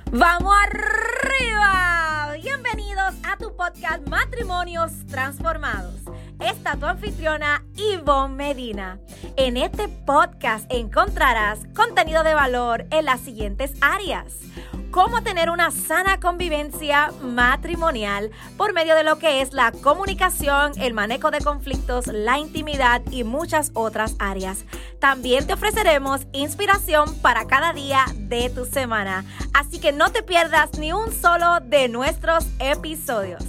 ¡Vamos arriba! Bienvenidos a tu podcast Matrimonios Transformados. Esta tu anfitriona, Ivonne Medina. En este podcast encontrarás contenido de valor en las siguientes áreas. Cómo tener una sana convivencia matrimonial por medio de lo que es la comunicación, el manejo de conflictos, la intimidad y muchas otras áreas. También te ofreceremos inspiración para cada día de tu semana. Así que no te pierdas ni un solo de nuestros episodios.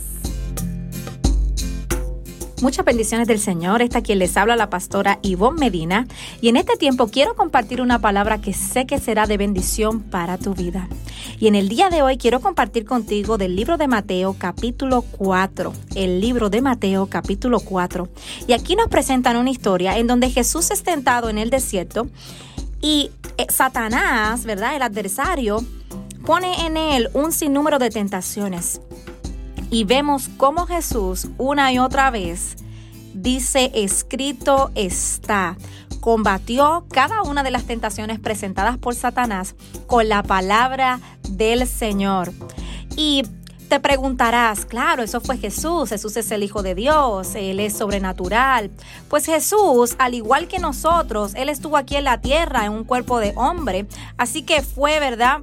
Muchas bendiciones del Señor. Esta quien les habla la pastora Ivonne Medina. Y en este tiempo quiero compartir una palabra que sé que será de bendición para tu vida. Y en el día de hoy quiero compartir contigo del libro de Mateo capítulo 4. El libro de Mateo capítulo 4. Y aquí nos presentan una historia en donde Jesús es tentado en el desierto y Satanás, ¿verdad? El adversario, pone en él un sinnúmero de tentaciones. Y vemos cómo Jesús una y otra vez dice, escrito está. Combatió cada una de las tentaciones presentadas por Satanás con la palabra del Señor. Y te preguntarás, claro, eso fue Jesús. Jesús es el Hijo de Dios, Él es sobrenatural. Pues Jesús, al igual que nosotros, Él estuvo aquí en la tierra en un cuerpo de hombre. Así que fue, ¿verdad?,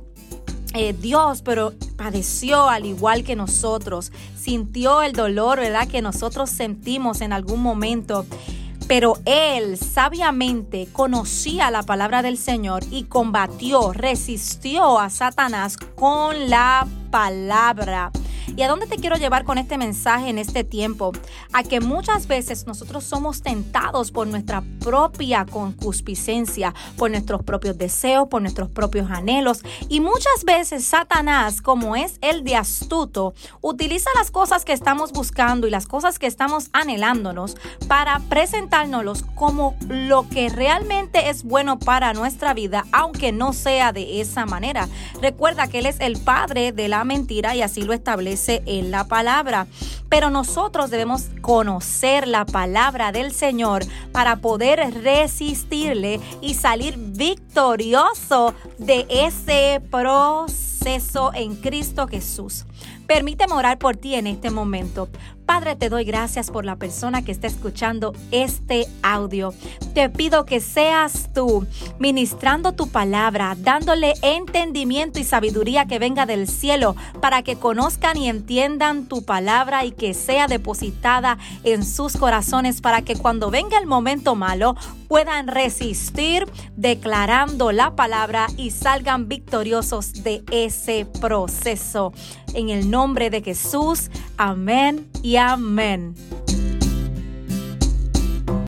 Dios, pero padeció al igual que nosotros, sintió el dolor, ¿verdad?, que nosotros sentimos en algún momento, pero Él sabiamente conocía la palabra del Señor y combatió, resistió a Satanás con la palabra. ¿Y a dónde te quiero llevar con este mensaje en este tiempo? A que muchas veces nosotros somos tentados por nuestra propia concupiscencia, por nuestros propios deseos, por nuestros propios anhelos. Y muchas veces Satanás, como es el de astuto, utiliza las cosas que estamos buscando y las cosas que estamos anhelándonos para presentárnoslos como lo que realmente es bueno para nuestra vida, aunque no sea de esa manera. Recuerda que Él es el padre de la mentira y así lo establece en la palabra, pero nosotros debemos conocer la palabra del Señor para poder resistirle y salir victorioso de ese proceso en Cristo Jesús. Permíteme orar por ti en este momento. Padre, te doy gracias por la persona que está escuchando este audio. Te pido que seas tú ministrando tu palabra, dándole entendimiento y sabiduría que venga del cielo para que conozcan y entiendan tu palabra y que sea depositada en sus corazones para que cuando venga el momento malo puedan resistir declarando la palabra y salgan victoriosos de ese proceso. En el nombre de Jesús, amén y amén.